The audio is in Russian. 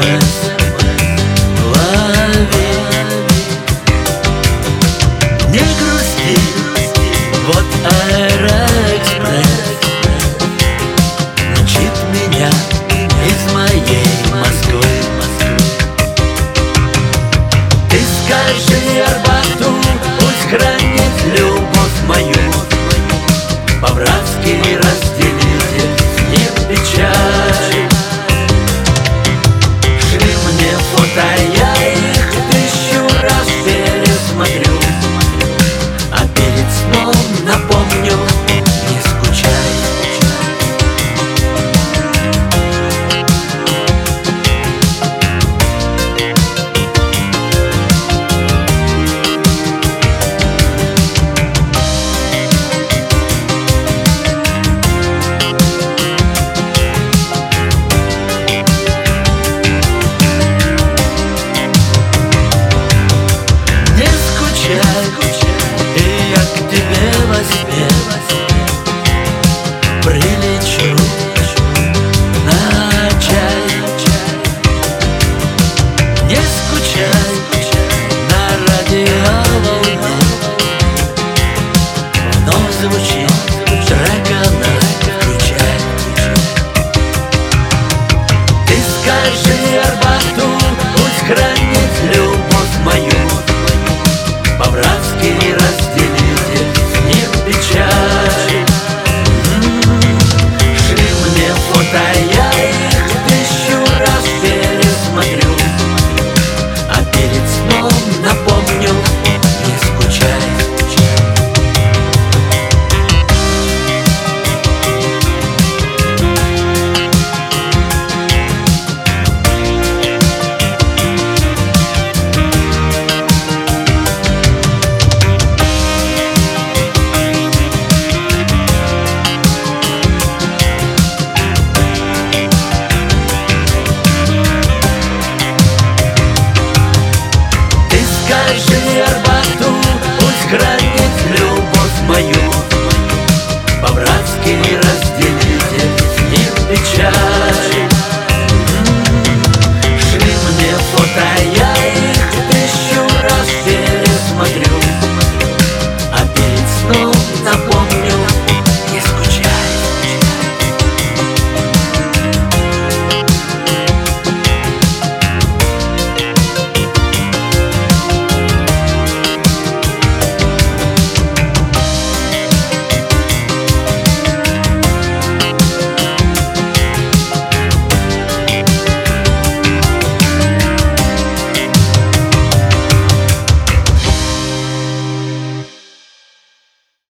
лови. Не грусти, вот Аэроэкспресс мчит меня из моей Москвы. Ты скажи Арбату, пусть хранит любовь мою, по-братски разделите с ним печаль. Шли мне фото, я их 1000 раз пересмотрю, а перед сном напомню: не скучай. И я к тебе во сне прилечу на чай. Не скучай, на радиоволне вновь звучит дракона, включай. Ты скажи Арбату,